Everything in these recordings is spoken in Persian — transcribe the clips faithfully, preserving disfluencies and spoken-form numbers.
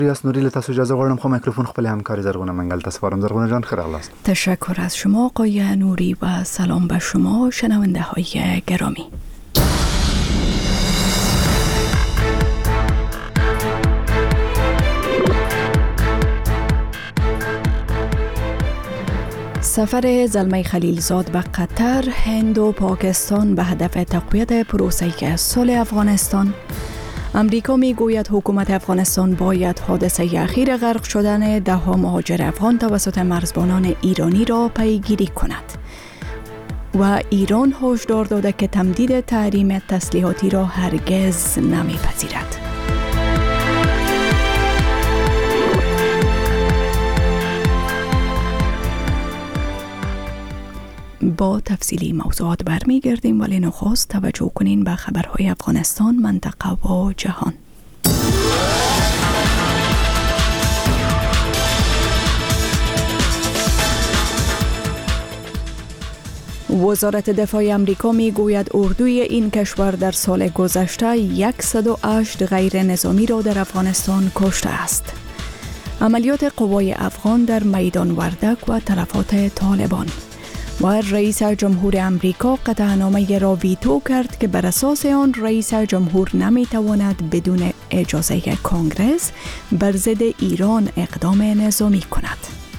ریاست نوری لتاسو اجازه غواړم خو میکروفون خپل همکار زرغونه منگل تسپارم. زرغونه جان خیر اغلاست. تشکر از شما آقای نوری و سلام به شما شنونده های گرامی. سفر زلمه خلیلزاد به قطر، هند و پاکستان به هدف تقویت پروسه صلح افغانستان. امریکا می گوید حکومت افغانستان باید حادثه اخیر غرق شدن ده ها مهاجر افغان توسط مرزبانان ایرانی را پیگیری کند. و ایران هشدار داده که تمدید تحریم تسلیحاتی را هرگز نمیپذیرد. با تفصیلی موضوعات برمیگردیم، ولی نخست توجه کنین به خبرهای افغانستان، منطقه و جهان. وزارت دفاع امریکا می گوید اردوی این کشور در سال گذشته صد و هشت غیر نظامی را در افغانستان کشته است. عملیات قوای افغان در میدان وردک و تلفات طالبان. و رئیس جمهور امریکا قطعنامه را ویتو کرد که بر اساس آن رئیس جمهور نمیتواند بدون اجازه کنگره بر ضد ایران اقدام نظامی کند.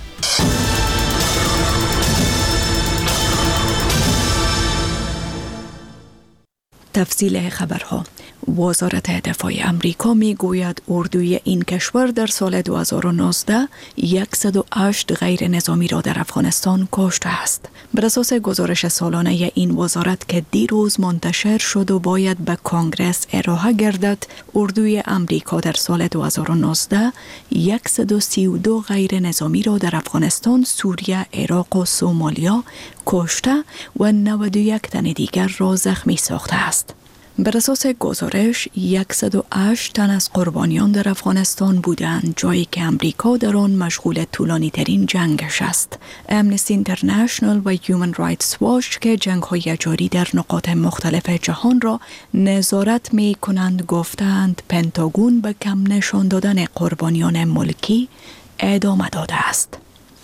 تفصیل خبرها. وزارت دفاع امریکا می گوید اردوی این کشور در سال دو هزار و نوزده صد و هشت غیر نظامی را در افغانستان کشته است. بر اساس گزارش سالانه این وزارت که دیروز منتشر شد و باید به کنگره ارائه گردد، اردوی امریکا در سال دو هزار و نوزده صد و سی و دو غیر نظامی را در افغانستان، سوریه، عراق و سومالیا کشته و نود و یک تن دیگر را زخمی ساخته است. بر اساس گزارش صد و هشت تن از قربانیان در افغانستان بودند، جایی که امریکا در آن مشغول طولانی ترین جنگش است. امنستی اینترنشنال و هیومن رایتس واچ که جنگ‌های جاری در نقاط مختلف جهان را نظارت می کنند گفتند پنتاگون به کم نشان دادن قربانیان ملکی ادامه داده است.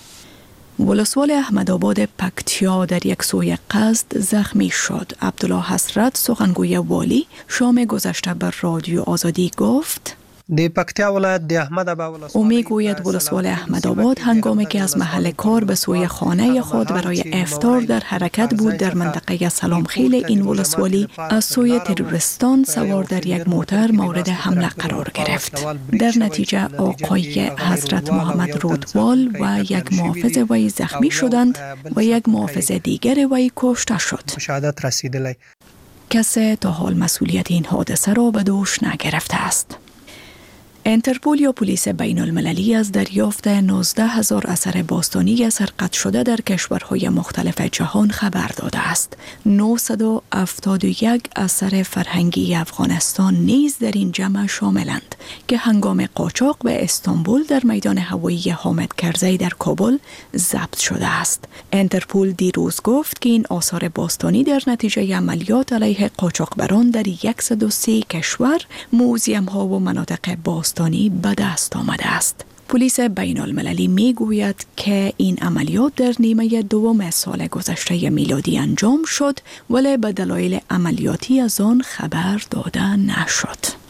ولسوال احمدآباد پکتیا در یک سوی قصد زخمی شد. عبدالله حسرت سخنگوی والی شام گذشته بر رادیو آزادی گفت د پکتیا ولایت د احمدآباد ولسوالی او میگوید ولسوال احمدآباد هنگامی که از محل کار به سوی خانه خود برای افطار در حرکت بود در منطقه سلامخیل این ولسوالی از سوی تروریستان سوار در یک موتر مورد حمله قرار گرفت. در نتیجه آقای حضرت محمد رودوال و یک محافظ وی زخمی شدند و یک محافظ دیگر وی کشته شد. شهادت رسیدلی. کسی تا حال مسئولیت این حادثه را به دوش نگرفته است. انترپول یا پلیس بین المللی از دریافت نوزده هزار اثر باستانی سرقت شده در کشورهای مختلف جهان خبر داده است. نهصد و هفتاد و یک اثر فرهنگی افغانستان نیز در این جمع شاملند که هنگام قاچاق به استانبول در میدان هوایی حامد کرزی در کابل ضبط شده است. انترپول دیروز گفت که این آثار باستانی در نتیجه عملیات علیه قاچاقبران در صد و سه کشور، موزیم ها و مناطق باستانی به دست آمده است. پلیس بین المللی می گوید که این عملیات در نیمه دوم سال گذشته میلادی انجام شد، ولی به دلایل عملیاتی از آن خبر داده نشد.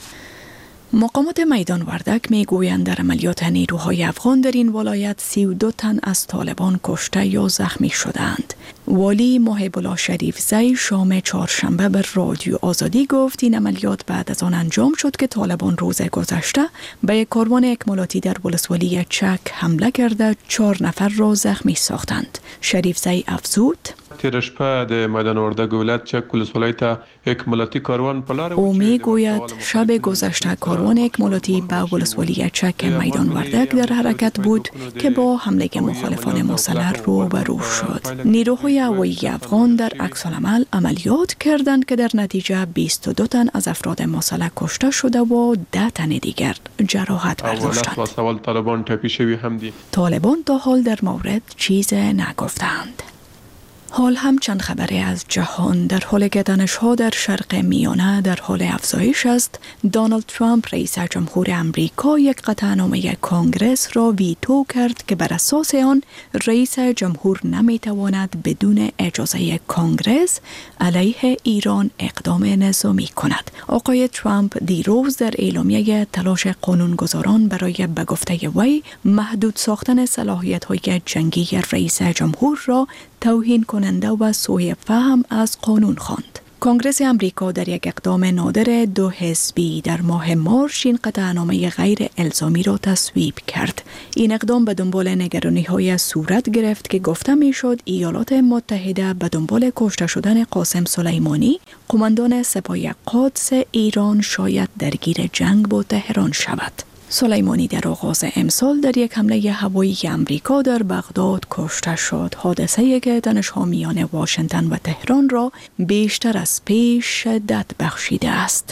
مقامات میدان وردک می گویند در عملیات نیروهای افغان در این ولایت سی و دو تن از طالبان کشته یا زخمی شدند. والی محب الله شریف زی شام چهارشنبه بر رادیو آزادی گفت این عملیات بعد از آن انجام شد که طالبان روز گذشته به یک کاروان اکمالاتی در ولسوالی چک حمله کرده چهار نفر را زخمی ساختند. شریف زی افزود تیر شپه د میدان وردک ولایت چک ولسوالی ته اکمالاتی کاروان په لار او می گوید شب گذشته کاروان اکمالاتی به ولسوالی چک میدان وردک در حرکت بود که با حمله مخالفان مسلح روبرو شد. نیروهای هوایی افغان در عکس‌العمل عملیات کردند که در نتیجه بیست و دو تن از افراد مسلح کشته شده و ده تن دیگر جراحت برداشتند. طالبان تا حال در مورد چیز نگفتند. حال هم چند خبری از جهان در حالی که تنش‌ها در شرق میانه در حال افزایش است. دونالد ترامپ رئیس جمهور امریکا یک قطعنامه کنگرس را ویتو کرد که بر اساس آن رئیس جمهور نمیتواند بدون اجازه کنگرس علیه ایران اقدام نظامی کند. آقای ترامپ دیروز در اعلامیه تلاش قانونگذاران برای به گفته وی محدود ساختن صلاحیت‌های جنگی رئیس جمهور را توهین کننده و سوء فهم از قانون خواند. کنگرس امریکا در یک اقدام نادر دو حزبی در ماه مارس این قطعنامه غیر الزامی را تصویب کرد. این اقدام به دنبال نگرانی‌های صورت گرفت که گفته می‌شد ایالات متحده به دنبال کشته شدن قاسم سلیمانی، قماندان سپاه قدس ایران، شاید درگیر جنگ با تهران شود. سلیمانی در آغاز امسال در یک حمله هوایی امریکا در بغداد کشته شد. حادثه‌ای که تنش‌ها میان واشنگتن و تهران را بیشتر از پیش شدت بخشیده است.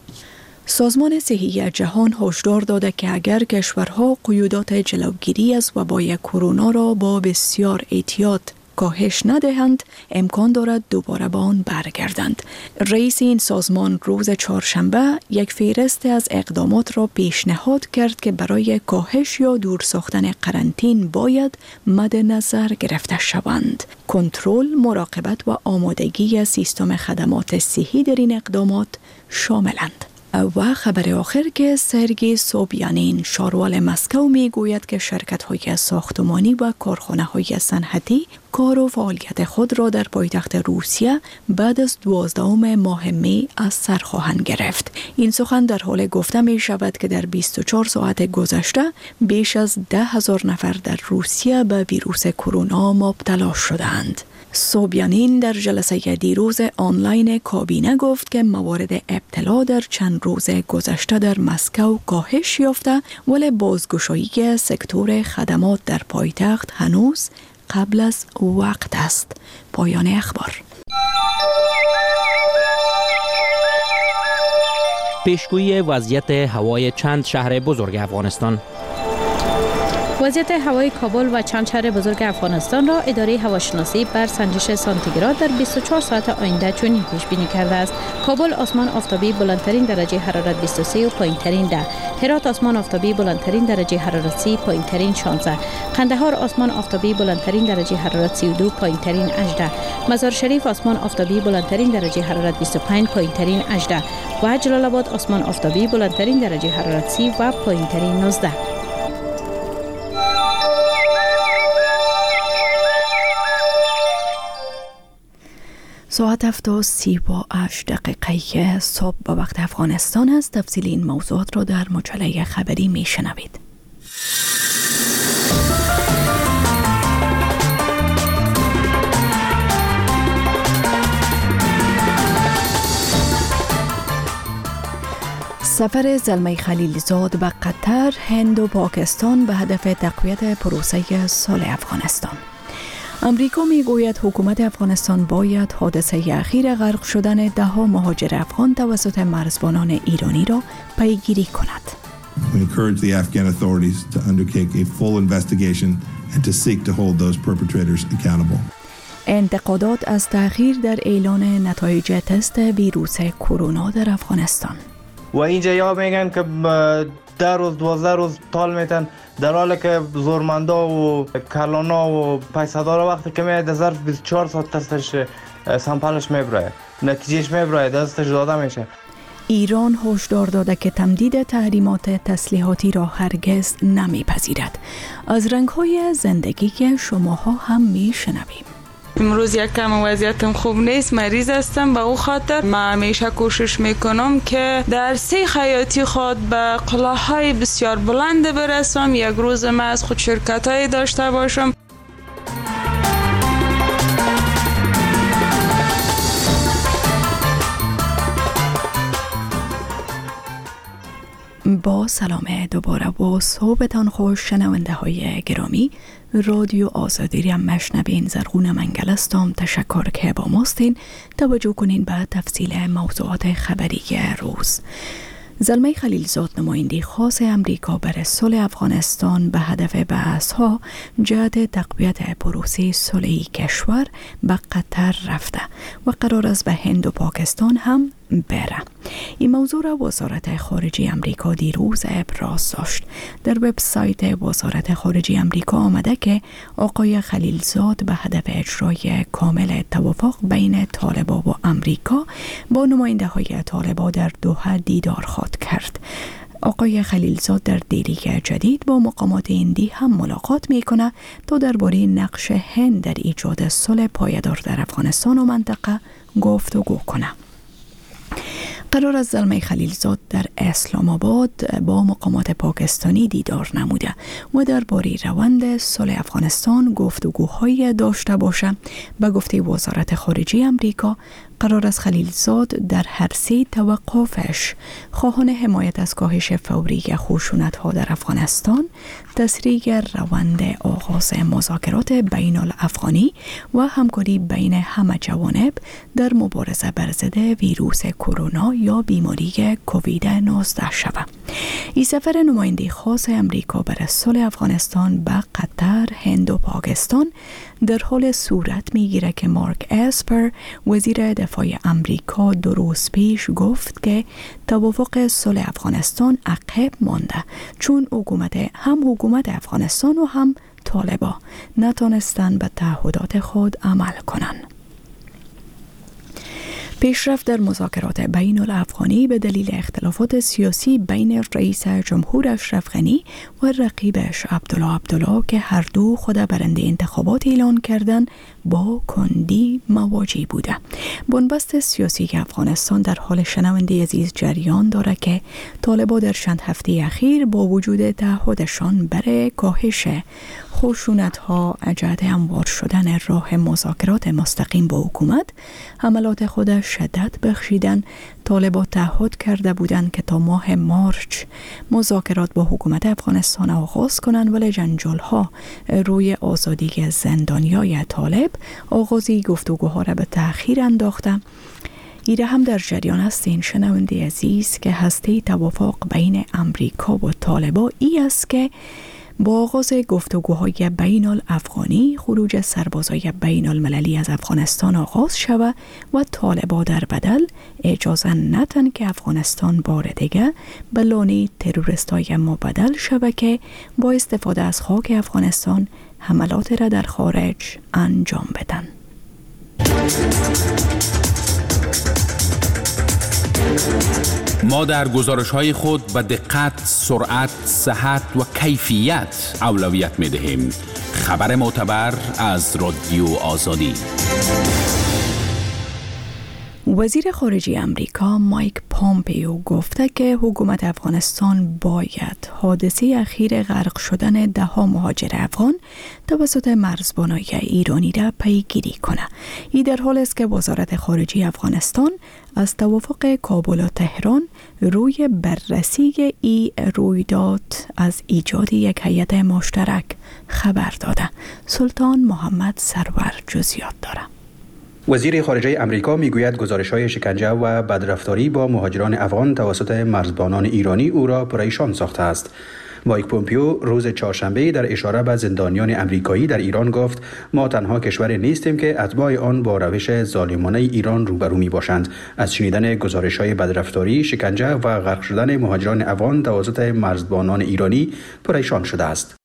سازمان صحی جهان هشدار داده که اگر کشورها قیودات جلوگیری از وبای کرونا را با بسیار احتیاط کاهش ندهند، امکان دارد دوباره به آن برگردند. رئیس این سازمان روز چهارشنبه یک فهرست از اقدامات را پیشنهاد کرد که برای کاهش یا دور ساختن قرنطین باید مد نظر گرفته شوند. کنترل، مراقبت و آمادگی سیستم خدمات صحی در این اقدامات شاملند. و خبر آخر که سرگی سوبیانین شاروال مسکو می گوید که شرکت‌های ساختمانی و کارخانه‌های صنعتی کار و فعالیت خود را در پایتخت روسیه بعد از دوازدهم ماه می از سر خواهند گرفت. این سخن در حال گفته می شود که در بیست و چهار ساعت گذشته بیش از ده هزار نفر در روسیه به ویروس کرونا مبتلا شدند. سوبیانین در جلسه دیروز آنلاین کابینه گفت که موارد ابتلا در چند روز گذشته در مسکو کاهش یافته، ولی بازگشایی سکتور خدمات در پایتخت هنوز قبل از وقت است. پایان اخبار. پیشگویی وضعیت هوای چند شهر بزرگ افغانستان. وضعیت هوای کابل و چند شهر بزرگ افغانستان را اداره هواشناسی بر سنجش سانتیگراد در بیست و چهار ساعت آینده چنین پیش بینی کرده است. کابل آسمان آفتابی بلندترین درجه حرارت بیست و سه و پایینترین ده. هرات آسمان آفتابی بلندترین درجه حرارت سی، پایینترین شانزده. قندهار آسمان آفتابی بلندترین درجه حرارت سی و دو، پایینترین هجده. مزار شریف آسمان آفتابی بلندترین درجه حرارت بیست و پنج، پایینترین هجده. و جلال آباد آسمان آفتابی بلندترین درجه حرارت سی و پایینترین نوزده. ساعت هفت و سی و هشت دقیقه صبح به وقت افغانستان است. تفصیل این موضوعات را در مجله خبری می شنوید. سفر زلمه خلیلزاد به قطر، هند و پاکستان به هدف تقویت پروسه صلح افغانستان. امریکا می گوید حکومت افغانستان باید حادثه اخیر غرق شدن ده ها مهاجر افغان توسط مرزبانان ایرانی را پیگیری کند. We encourage the Afghan authorities to undertake a full investigation and to seek to hold those perpetrators accountable. انتقادات از تأخیر در اعلان نتایج تست ویروس کرونا در افغانستان. و اینجا یا میگن که ده روز دوازده روز طال میتن، در حالی که زورمندا و کلانا و پیسدارا وقتی که میاد در ظرف بیست و چهار ساعت تستش سامپلش میبره، نتیجهش میبره، دستش داده میشه. ایران هشدار داده که تمدید تحریمات تسلیحاتی را هرگز نمیپذیرد. از رنگ‌های زندگی که شماها هم میشنویم. امروز یک کم وضعیتم خوب نیست، مریض هستم، به او خاطر من همیشه کوشش میکنم که در سه حیاتی خود به قلاهای بسیار بلند برسم. یک روز من از خود شرکت‌های داشته باشم. با سلام دوباره و صحبتان خوش شنونده های گرامی. رادیو آزادی را مشنوین. زرغون منگل هستم. تشکر که با ماستین. توجه کنین به تفصیل موضوعات خبری روز. زلمه خلیلزاد نماینده خاص امریکا برای صلح افغانستان به هدف بحث‌ها جهت تقویت پروسه صلحی کشور به قطر رفته و قرار است به هند و پاکستان هم بره. این موضوع را وزارت خارجه امریکا دیروز ابراز داشت. در وبسایت وزارت خارجه امریکا آمده که آقای خلیلزاد به هدف اجرای کامل توافق بین طالبان و امریکا با نماینده های طالبان در دوحه دیدار خواهد کرد. آقای خلیلزاد در دیدار جدید با مقامات هندی هم ملاقات میکنه تا درباره نقش هند در ایجاد صلح پایدار در افغانستان و منطقه گفتگو کنه. قرار است زلمه خلیلزاد در اسلام آباد با مقامات پاکستانی دیدار نموده و درباره روند صلح افغانستان گفتگوهای داشته باشه. به گفته وزارت خارجه امریکا قرار است خلیلزاد در هر سه توقفش خواهان حمایت از کاهش فوری خشونت‌ها در افغانستان، تسریع روند آغاز مذاکرات بین الافغانی و همکاری بین همه جوانب در مبارزه بر ضد ویروس کرونا یا بیماری کووید نوزده شود. این سفر نماینده خاص امریکا برای صلح افغانستان به قطر، هند و پاکستان در حال صورت میگیره که مارک اسپر وزیر دفاع امریکا دو روز پیش گفت که توافق صلح افغانستان عقب مانده چون حکومت هم حکومت افغانستان و هم طالبان نتونستن به تعهدات خود عمل کنند. پیشرفت در مذاکرات بین الافغانی به دلیل اختلافات سیاسی بین رئیس جمهور اشرف غنی و رقیبش عبدالله عبدالله که هر دو خود برنده انتخابات اعلان کردند با کندی مواجه بوده. بنبست سیاسی افغانستان در حال شنونده عزیز جریان داره که طالبان در چند هفته اخیر با وجود تعهدشان برای کاهش خشونت‌ها جهت هموار شدن راه مذاکرات مستقیم با حکومت حملات خود شدت بخشیدن. طالبان تعهد کرده بودند که تا ماه مارچ مذاکرات با حکومت افغانستان آغاز کنند، ولی جنجال‌ها روی آزادی زندانیای طالب آغازی گفتگوها را به تأخیر انداخته. ایره هم در جریان هستین شنونده عزیز که هسته توافق بین امریکا و طالبان ای است که با آغاز گفتگوهای بین الافغانی خروج سربازای بین المللی از افغانستان آغاز شود و طالبان در بدل اجازه ندن که افغانستان بار دیگه به لانه تروریستای مبدل شود که با استفاده از خاک افغانستان حملات را در خارج انجام بدن. ما در گزارش‌های خود به دقت، سرعت، صحت و کیفیت اولویت می‌دهیم. خبر معتبر از رادیو آزادی. وزیر خارجه امریکا مایک پامپیو گفته که حکومت افغانستان باید حادثه اخیر غرق شدن ده ها مهاجر افغان توسط مرزبانای ایرانی را پیگیری کنه. این در حال است که وزارت خارجه افغانستان از توافق کابل و تهران روی بررسی ای رویداد از ایجاد یک هیئت مشترک خبر داده. سلطان محمد سرور جزئیات داره. وزیر خارجه امریکا میگوید گزارش‌های شکنجه و بدرفتاری با مهاجران افغان توسط مرزبانان ایرانی او را پریشان ساخته است. مایک پومپیو روز چهارشنبه در اشاره به زندانیان امریکایی در ایران گفت ما تنها کشوری نیستیم که اتباع آن با روش ظالمانه ایران روبرو می باشند. از شنیدن گزارش‌های بدرفتاری، شکنجه و غرق شدن مهاجران افغان توسط مرزبانان ایرانی پریشان شده است.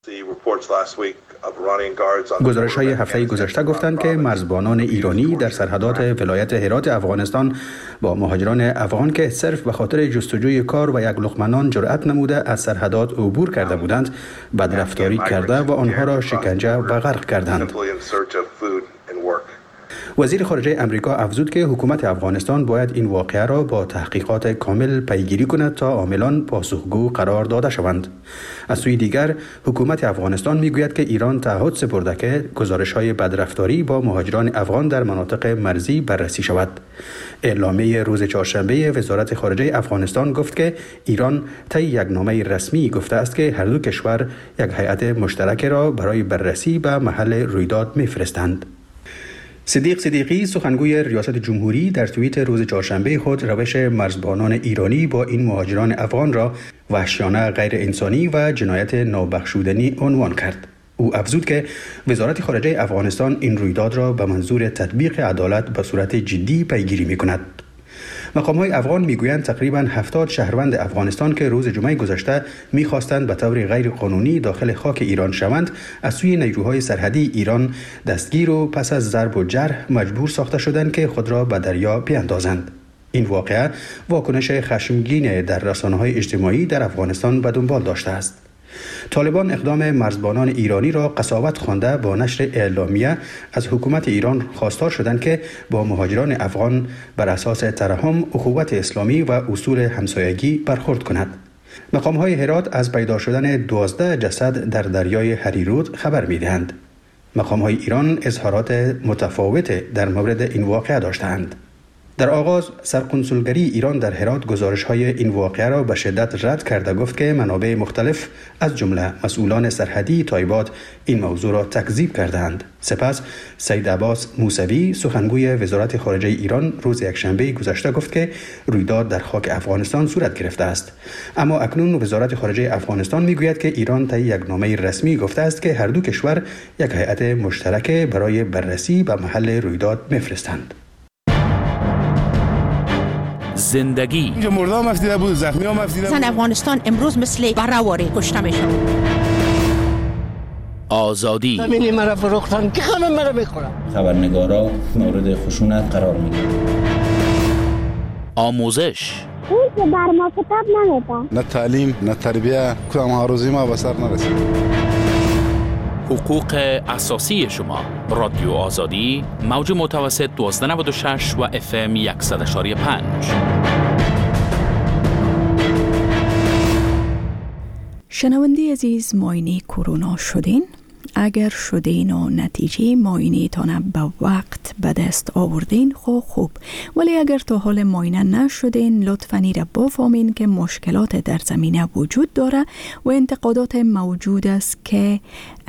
گزارش های هفته گذشته گفتند که مرزبانان ایرانی در سرحدات ولایت هرات افغانستان با مهاجران افغان که صرف به خاطر جستجوی کار و یک لقمه نان جرأت نموده از سرحدات عبور کرده بودند بدرفتاری کرده و آنها را شکنجه و غرق کردند. وزیر خارجه امریکا افزود که حکومت افغانستان باید این واقعه را با تحقیقات کامل پیگیری کند تا عاملان پاسخگو قرار داده شوند. از سوی دیگر حکومت افغانستان میگوید که ایران تعهد سپرده که گزارش‌های بدرفتاری با مهاجران افغان در مناطق مرزی بررسی شود. اعلامیه روز چهارشنبه وزارت خارجه افغانستان گفت که ایران طی یک نامه رسمی گفته است که هر دو کشور یک هیئت مشترک را برای بررسی به محل رویداد می‌فرستند. صدیق صدیقی سخنگوی ریاست جمهوری در توییت روز چهارشنبه خود روش مرزبانان ایرانی با این مهاجران افغان را وحشیانه، غیر انسانی و جنایت نابخشودنی عنوان کرد. او افزود که وزارت خارجه افغانستان این رویداد را به منظور تطبیق عدالت به صورت جدی پیگیری می‌کند. مقام‌های افغان میگویند تقریباً هفتاد شهروند افغانستان که روز جمعه گذشته می‌خواستند به طور غیر قانونی داخل خاک ایران شوند، از سوی نیروهای سرحدی ایران دستگیر و پس از ضرب و جرح مجبور ساخته شدند که خود را به دریا بیاندازند. این واقعه واکنش خشمگین در رسانه‌های اجتماعی در افغانستان به دنبال داشته است. طالبان اقدام مرزبانان ایرانی را قساوت خوانده با نشر اعلامیه از حکومت ایران خواستار شدند که با مهاجران افغان بر اساس ترحم، اخوت اسلامی و اصول همسایگی برخورد کند. مقام‌های هرات از پیدا شدن دوازده جسد در دریای هریرود خبر می‌دهند. مقام‌های ایران اظهارات متفاوت در مورد این واقعه داشتند. در آغاز سرقنسولگری ایران در هرات گزارش‌های این واقعه را به شدت رد کرده گفت که منابع مختلف از جمله مسئولان سرحدی تایبات این موضوع را تکذیب کردند. سپس سید عباس موسوی سخنگوی وزارت خارجه ایران روز یکشنبه گذشته گفت که رویداد در خاک افغانستان صورت گرفته است. اما اکنون وزارت خارجه افغانستان میگوید که ایران طی یک نامه رسمی گفته است که هر دو کشور یک هیئت مشترک برای بررسی به محل رویداد میفرستند. زندگی اینجا مرده هم افتیده بود، زخمی هم افتیده بود. زن افغانستان امروز مثل برآوری کشته میشن. آزادی زمینی مرا فروختن که خانم مرا میخورم. خبرنگارا مورد خشونت قرار میگیرن. آموزش اون که بر ما کتاب نمیده. نه تعلیم نه تربیه، کدام آرزوی ما به سر نرسید. حقوق اساسی شما. رادیو آزادی، موج متوسط دوازده نود و شش و اف ام صد و یک و پنج. شنونده عزیز، معاینه کرونا شدین؟ اگر شدین و نتیجه معاینه تان به وقت به دست آوردین خو خوب، ولی اگر تا حال معاینه نشدین لطفاً ایره بفهمین که مشکلات در زمینه وجود داره و انتقادات موجود است که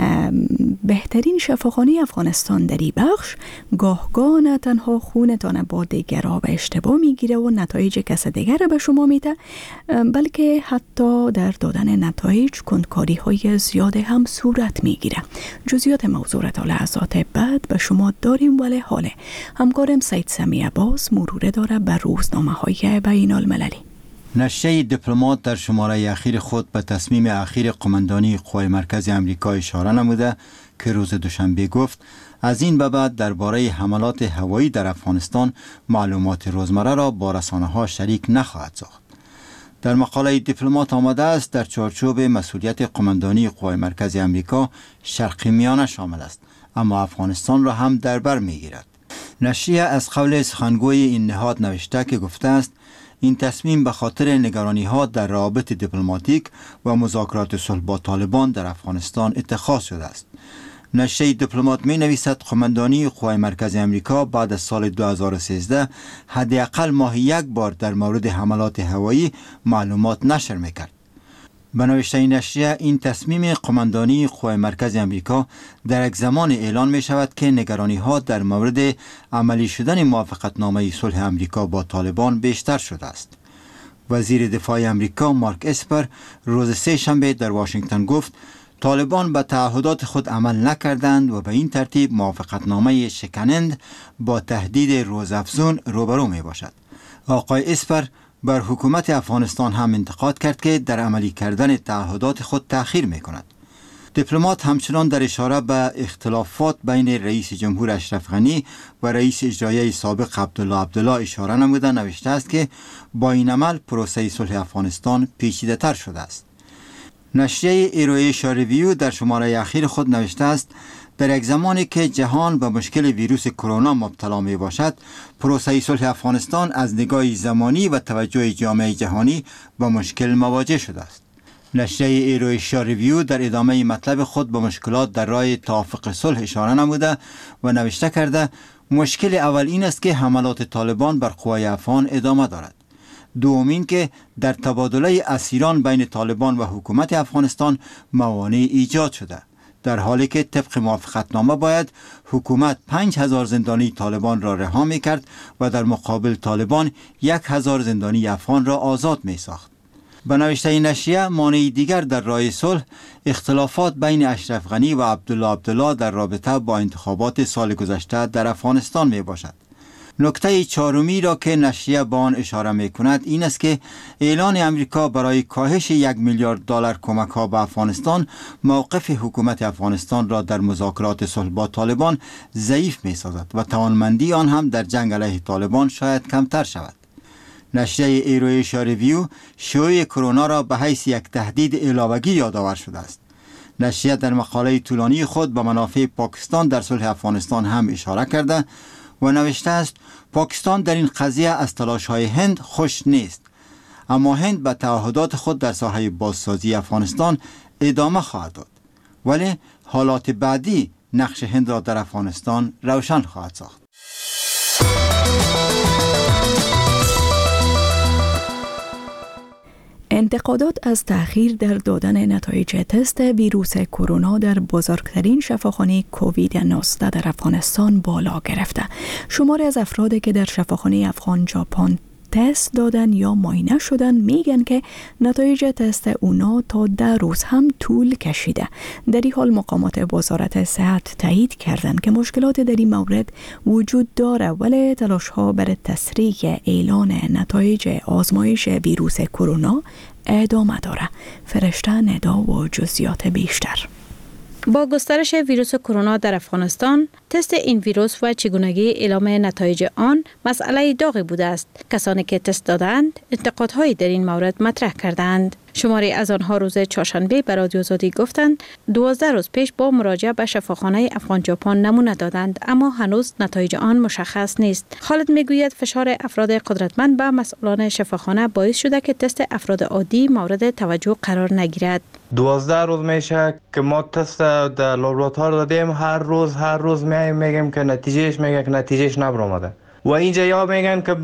بهترین شفاخانه افغانستان در این بخش گاه گاه نه تنها خونتان با دیگرها به اشتباه میگیره و نتایج کس دیگر به شما میده، بلکه حتی در دادن نتایج کندکاری های زیاد هم صورت میگیره. جزئیات موضوع تا لحظات بعد به شما داریم، ولی حاله همکارم سید سمی عباس مروره داره به روزنامه های بین المللی. نشریه دیپلمات در شماره اخیر خود به تصمیم اخیر قماندانی قوای مرکزی آمریکا اشاره نموده که روز دوشنبه گفت از این به بعد درباره حملات هوایی در افغانستان معلومات روزمره را با رسانه‌ها شریک نخواهد ساخت. در مقاله دیپلمات آمده است در چارچوب مسئولیت قماندانی قوای مرکزی آمریکا شرق میانه شامل است، اما افغانستان را هم در بر میگیرد. نشریه از قول سخنگوی این نهاد نوشته که گفته است این تصمیم به خاطر نگرانی‌ها در روابط دیپلماتیک و مذاکرات صلح با طالبان در افغانستان اتخاذ شده است. نشریه دیپلمات می نویسد قماندانی قوای مرکزی آمریکا بعد از سال دو هزار و سیزده حداقل ماهی یک بار در مورد حملات هوایی معلومات نشر میکرد. به نوشته این نشریه این تصمیم قماندانی قوای مرکزی آمریکا در یک زمان اعلان می شود که نگرانی ها در مورد عملی شدن موافقتنامه صلح آمریکا با طالبان بیشتر شده است. وزیر دفاع آمریکا مارک اسپر روز سه شنبه در واشنگتن گفت طالبان به تعهدات خود عمل نکردند و به این ترتیب موافقتنامه شکنند با تهدید روزافزون روبرو می باشد. آقای اسپر بر حکومت افغانستان هم انتقاد کرد که در عملی کردن تعهدات خود تأخیر می کند. دیپلمات همچنان در اشاره به اختلافات بین رئیس جمهور اشرف غنی و رئیس اجرایی سابق عبدالله عبدالله اشاره نموده نوشته است که با این عمل پروسه صلح افغانستان پیچیده تر شده است. نشریه ایرویشا ریویو در شماره اخیر خود نوشته است در یک زمانی که جهان به مشکل ویروس کرونا مبتلا می باشد، پروسه صلح افغانستان از نگاه زمانی و توجه جامعه جهانی با مشکل مواجه شده است. نشریه ایرویشا ریویو در ادامه مطلب خود به مشکلات در راه توافق صلح اشاره نموده و نوشته کرده مشکل اول این است که حملات طالبان بر قوای افغان ادامه دارد. دومین که در تبادله اسیران بین طالبان و حکومت افغانستان موانع ایجاد شده. در حالی که طبق موافقتنامه باید حکومت پنج هزار زندانی طالبان را رها می کرد و در مقابل طالبان یک هزار زندانی افغان را آزاد می ساخت. به نوشته نشریه، مانع دیگر در راه صلح اختلافات بین اشرف غنی و عبدالله عبدالله در رابطه با انتخابات سال گذشته در افغانستان می باشد. نکته چهارمی را که نشریه با آن اشاره می کند این است که اعلان امریکا برای کاهش یک میلیارد دلار کمک ها به افغانستان موقف حکومت افغانستان را در مذاکرات صلح با طالبان ضعیف می سازد و توانمندی آن هم در جنگ علیه طالبان شاید کمتر شود. نشریه ایرویشیا ریویو شیوع کرونا را به حیث یک تهدید علاوگی یادآور شده است. نشریه در مقاله طولانی خود به منافع پاکستان در صلح افغانستان هم اشاره کرده و نوشته است پاکستان در این قضیه از تلاش‌های هند خوش نیست، اما هند به تعهدات خود در ساحه بازسازی افغانستان ادامه خواهد داد، ولی حالات بعدی نقش هند را در افغانستان روشن خواهد ساخت. انتقادات از تأخیر در دادن نتایج تست ویروس کرونا در بزرگترین شفاخانه کووید نوزده در افغانستان بالا گرفته. شماری از افرادی که در شفاخانه افغان ژاپن تست دادن یا معاینه شدن میگن که نتایج تست اونا تا ده روز هم طول کشیده. در این حال مقامات وزارت صحت تایید کردند که مشکلات در این مورد وجود داره، ولی تلاش ها برای تسریع اعلان نتایج آزمایش ویروس کرونا ادامه داره. فرشته ندا و جزئیات بیشتر. با گسترش ویروس کرونا در افغانستان، تست این ویروس و چگونگی اعلام نتایج آن مسئله داغی بوده است. کسانی که تست دادند، انتقادهایی در این مورد مطرح کردند. شماری از آنها روز چهارشنبه به رادیو آزادی گفتند دوازده روز پیش با مراجعه به شفاخانه افغان ژاپن نمونه دادند، اما هنوز نتایج آن مشخص نیست. خالد میگوید فشار افراد قدرتمند به مسئولان شفاخانه باعث شده که تست افراد عادی مورد توجه قرار نگیرد. دوازده روز میشه که ما تست در لابراتوار دادیم، هر روز هر روز میایم میگیم که نتیجهش میگه که نتیجهش نبرآمده و اینجا یا میگن که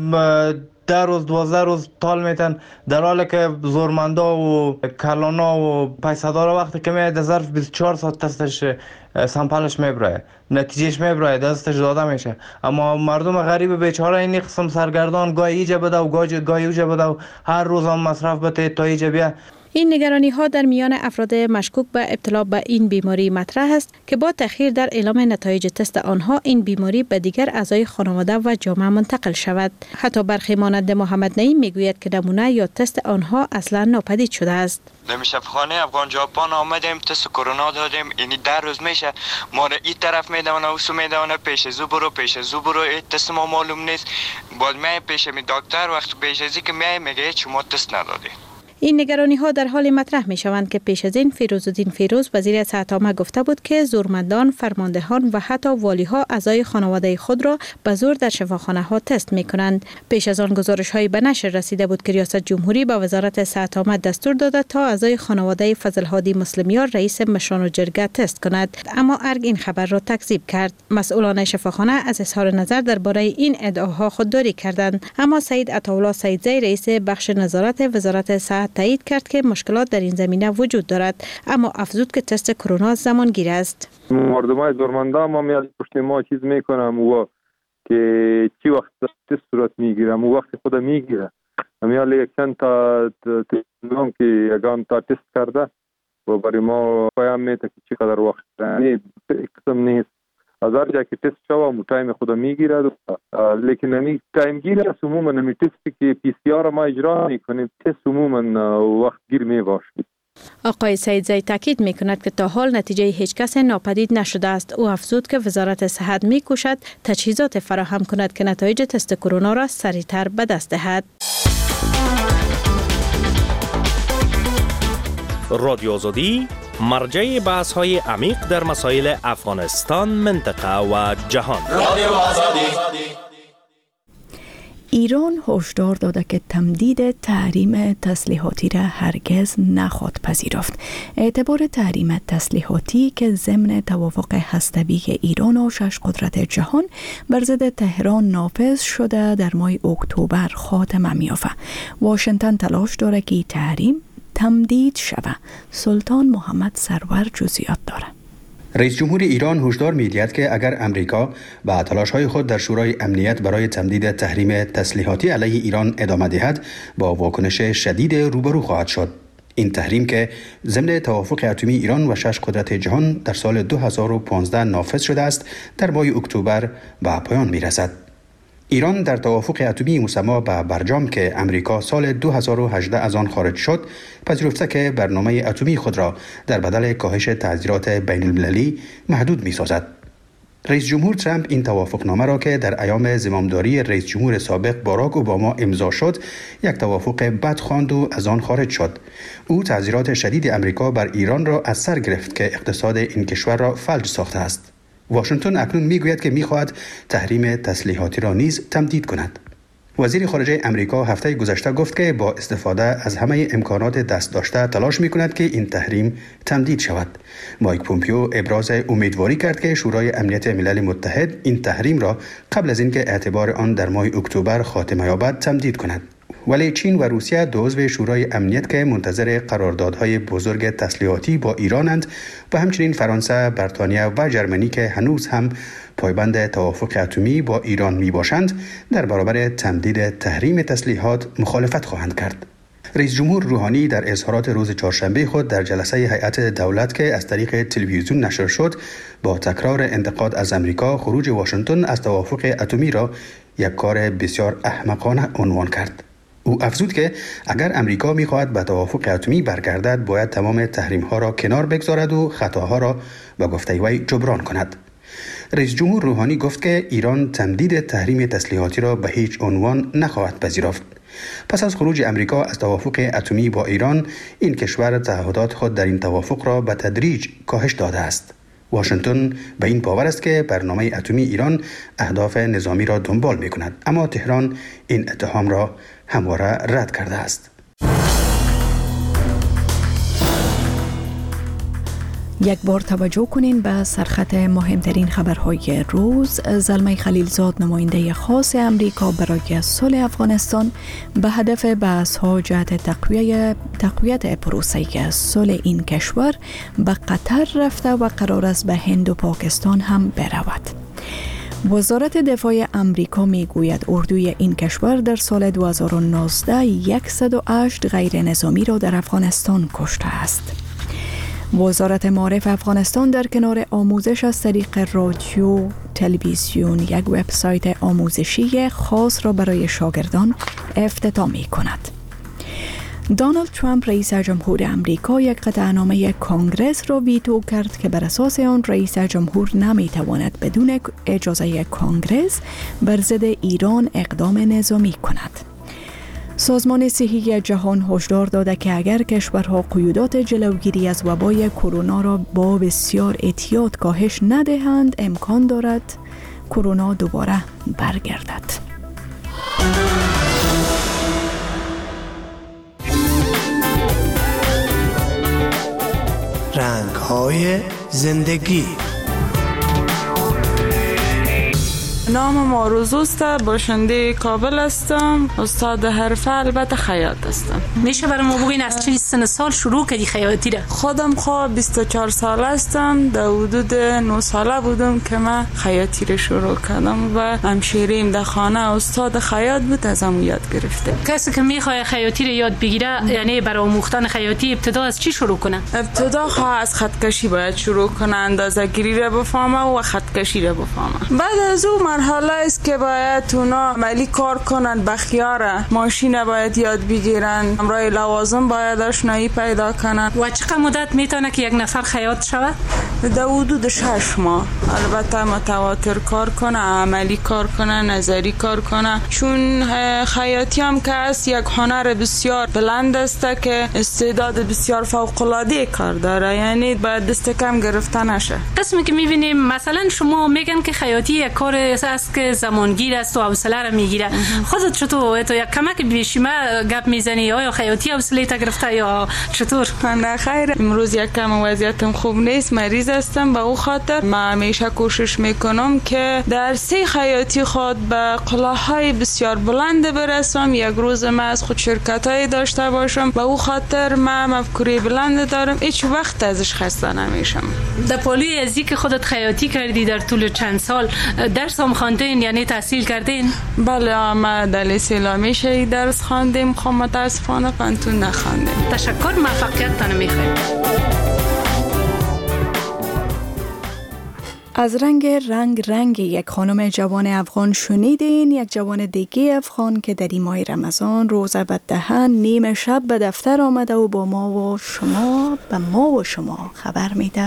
ده روز دوازده روز طال میتن، در حالی که زورمندا و کلانا و پیسدارا وقتی که میاد در ظرف بیست و چهار ساعت تستش سامپلش میبره، نتیجهش میبره، دستش داده میشه. اما مردم غریب بیچاره این قسم سرگردان گاهی ایجا بده و گاهی اوجا بده و هر روز هم مصرف بده تا ایجا بیا. این نگرانی ها در میان افراد مشکوک به ابتلا به این بیماری مطرح است که با تأخیر در اعلام نتایج تست آنها این بیماری به دیگر اعضای خانواده و جامعه منتقل شود. حتی برخی مانند محمد نعیم میگوید که نمونه یا تست آنها اصلا ناپدید شده است. در شفاخانه افغان ژاپن آمدیم، تست کرونا دادیم، اینی در روز میشه ما را این طرف میدونه و سو میدونه پیش زو برو پیش زو برو این تست ما معلوم نیست. بعد می پیش می دکتر وقت پیش ازی که می میگه شما تست ندادی. این نگرانی ها در حال مطرح می شوند که پیش از این فیروزالدین فیروز وزیر صحت عامه گفته بود که زورمندان، فرماندهان و حتی والی ها اعضای خانواده خود را به زور در شفاخانه ها تست می کنند. پیش از آن گزارش های به نشر رسیده بود که ریاست جمهوری به وزارت صحت عامه دستور داده تا اعضای خانواده فضل هادی مسلمیار رئیس مشران و جرگه تست کند، اما ارگ این خبر را تکذیب کرد. مسئولان شفاخانه از اظهار نظر درباره این ادعاها خودداری کردند، اما سید عطاالله سیدزی رئیس بخش نظارت وزارت صحت تایید کرد که مشکلات در این زمینه وجود دارد، اما افزود که تست کرونا زمانگیر است. مردمای زورمندا ما میاد پشت ما چیز میکنم و که چی وقت تست صورت میگیرم و وقت خود میگیره میاد یک چند تا تلفنم که یگان تا تست کرده و برای ما پیام میده که چقدر وقت یعنی قسم نیست از هر جا که تست شوه و تایم خود میگیره، لیکن نمی تایم گیره عموما نمی تستی که پی سی آر ما اجرا میکنیم تست عموما وقت گیر میباشه. آقای سیدزی تاکید میکند که تا حال نتیجه هیچ کس ناپدید نشده است. او افزود که وزارت صحت میکوشد تجهیزات فراهم کند که نتایج تست کرونا را سریعتر به دست دهد. رادیو آزادی مرجع بحث های عمیق در مسائل افغانستان، منطقه و جهان. رادیو آزادی. ایران هشدار داده که تمدید تحریم تسلیحاتی را هرگز نخواهد پذیرفت. اعتبار تحریم تسلیحاتی که ضمن توافق هسته‌ای ایران و شش قدرت جهان بر ضد تهران نافذ شده در ماه اکتبر خاتمه می‌یافت. واشنگتن تلاش دارد که تحریم تمدید شود. سلطان محمد سرور جزئیات دارد. رئیس جمهور ایران هشدار می‌دهد که اگر امریکا با تلاش‌های خود در شورای امنیت برای تمدید تحریم تسلیحاتی علیه ایران ادامه دهد با واکنش شدید روبرو خواهد شد. این تحریم که ضمن توافق اتمی ایران و شش قدرت جهان در سال دو هزار و پانزده نافذ شده است در ماه اکتبر به پایان می‌رسد. ایران در توافق اتمی مسما به برجام که امریکا سال دو هزار و هجده از آن خارج شد پذیرفته که برنامه اتمی خود را در بدل کاهش تعزیرات بین المللی محدود می سازد. رئیس جمهور ترامپ این توافقنامه را که در ایام زمامداری رئیس جمهور سابق باراک اوباما امضا شد یک توافق بد خواند و از آن خارج شد. او تعزیرات شدید امریکا بر ایران را از سر گرفت که اقتصاد این کشور را فلج ساخته است. واشنگتن اکنون میگوید که میخواهد تحریم تسلیحاتی را نیز تمدید کند. وزیر خارجه امریکا هفته گذشته گفت که با استفاده از همه امکانات دست داشته تلاش میکند که این تحریم تمدید شود. مایک پومپیو ابراز امیدواری کرد که شورای امنیت ملل متحد این تحریم را قبل از اینکه اعتبار آن در ماه اکتبر خاتمه یابد تمدید کند. ولی چین و روسیه دو عضو شورای امنیت که منتظر قراردادهای بزرگ تسلیحاتی با ایرانند و همچنین فرانسه، بریتانیا و ژرمنی که هنوز هم پایبند توافق اتمی با ایران می باشند در برابر تمدید تحریم تسلیحات مخالفت خواهند کرد. رئیس جمهور روحانی در اظهارات روز چهارشنبه خود در جلسه هیئت دولت که از طریق تلویزیون نشر شد با تکرار انتقاد از امریکا خروج واشنگتن از توافق اتمی را یک کار بسیار احمقانه عنوان کرد. او افزود که اگر امریکا می‌خواهد به توافق اتمی برگردد باید تمام تحریم‌ها را کنار بگذارد و خطاها را به گفته وی جبران کند. رئیس جمهور روحانی گفت که ایران تمدید تحریم تسلیحاتی را به هیچ عنوان نخواهد پذیرفت. پس از خروج امریکا از توافق اتمی با ایران، این کشور تعهدات خود در این توافق را به تدریج کاهش داده است. واشنگتن به این باور است که برنامه اتمی ایران اهداف نظامی را دنبال می کند، اما تهران این اتهام را همواره رد کرده است. یک بار توجه کنین به سرخط مهمترین خبرهای روز. زلمه خلیلزاد نماینده خاص امریکا برای صلح افغانستان به هدف بحث‌ها جهت تقویت تقویت پروسه صلح این کشور به قطر رفته و قرار است به هند و پاکستان هم برود. وزارت دفاع امریکا میگوید اردوی این کشور در سال دو هزار و نوزده صد و هشت غیر نظامی را در افغانستان کشته است. وزارت معارف افغانستان در کنار آموزش از طریق رادیو، تلویزیون یک وبسایت آموزشی خاص را برای شاگردان افتتاح می کند. دونالد ترامپ رئیس جمهور امریکا یک قطعنامه کانگرس را ویتو کرد که بر اساس آن رئیس جمهور نمی تواند بدون اجازه کانگرس بر ضد ایران اقدام نظامی کند. سازمان صحی جهان هشدار داده که اگر کشورها قیودات جلوگیری از وبای کرونا را با بسیار احتیاط کاهش ندهند، امکان دارد کرونا دوباره برگردد. رنگ‌های زندگی. نام ما روزوست، باشنده کابل هستم، استاد حرفه البته خیاط هستم. میشه برای ما بگین از چه سن سال شروع کردی خیاطی را؟ خودم خواه بیست و چهار سال هستم، در حدود نه ساله بودم که من خیاطی را شروع کردم و همشیریم در خانه استاد خیاط بود، از هم یاد گرفته. کسی که میخواد خیاطی را یاد بگیره یعنی برای آموختن خیاطی ابتدا از چی شروع کنه؟ ابتدا خواه از خطکشی باید شروع کنه، اندازه گیری را بفهمه و خطکشی را بفهمه. بعد از اون مرحله است که باید اونا عملی کار کنن، بخیاره ماشین باید یاد بگیرن، امرای لوازم باید آشنایی پیدا کنن. و چقدر مدت میتونه که یک نفر خیاط شود؟ در حدود شش ماه. البته متواتر کار کنه، عملی کار کنه، نظری کار کنه، چون خیاطی هم که است یک هنر بسیار بلند است که استعداد بسیار فوق العاده کار داره، یعنی باید دست کم گرفته نشه. قسمی که میبینیم مثلا شما میگن که خیاطی یک کار است که زمانگیر است و حوصله را میگیره. خودت چطور تو یک کمک بیشیمه گپ میزنی آیا خیاطی حوصله تا گرفته یا چطور؟ نه خیر، امروز یک کم وضعیتم خوب نیست، مریض هستم. به او خاطر من همیشه کوشش میکنم که در سه خیاطی خود به کلاههای بسیار بلند برسم. یک روز من از خود شرکتای داشته باشم. به او خاطر من مفکوره بلند دارم، هیچ وقت ازش خسته نمیشم. در پالوی ازی که خودت خیاطی کردی در طول چند سال درس هم خواندین، یعنی تحصیل کردین؟ بله، ما در لیسه لامیشه درس خواندیم، خب متاسفانه پانتون نخواندیم. تشکر، موفقیت تان میخوایم. از رنگ رنگ رنگ یک خانم جوان افغان شنیدین. یک جوان دیگه افغان که در این ماه رمضان روزه به دهن نیم شب به دفتر آمده و با ما و شما به ما و شما خبر میده.